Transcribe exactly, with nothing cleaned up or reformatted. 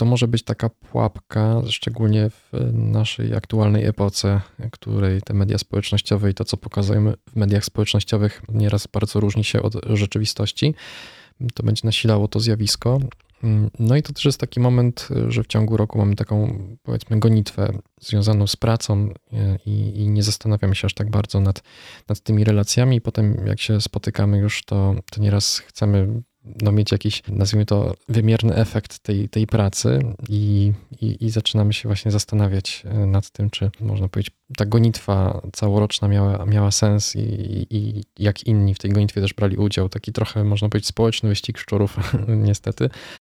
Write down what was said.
to może być taka pułapka, szczególnie w naszej aktualnej epoce, w której te media społecznościowe i to, co pokazujemy w mediach społecznościowych, nieraz bardzo różni się od rzeczywistości. To będzie nasilało to zjawisko. No i to też jest taki moment, że w ciągu roku mamy taką, powiedzmy, gonitwę związaną z pracą i, i nie zastanawiamy się aż tak bardzo nad, nad tymi relacjami. Potem jak się spotykamy już, to, to nieraz chcemy no, mieć jakiś, nazwijmy to, wymierny efekt tej, tej pracy i, i, i zaczynamy się właśnie zastanawiać nad tym, czy można powiedzieć, ta gonitwa całoroczna miała, miała sens i, i jak inni w tej gonitwie też brali udział. Taki trochę, można powiedzieć, społeczny wyścig szczurów, niestety.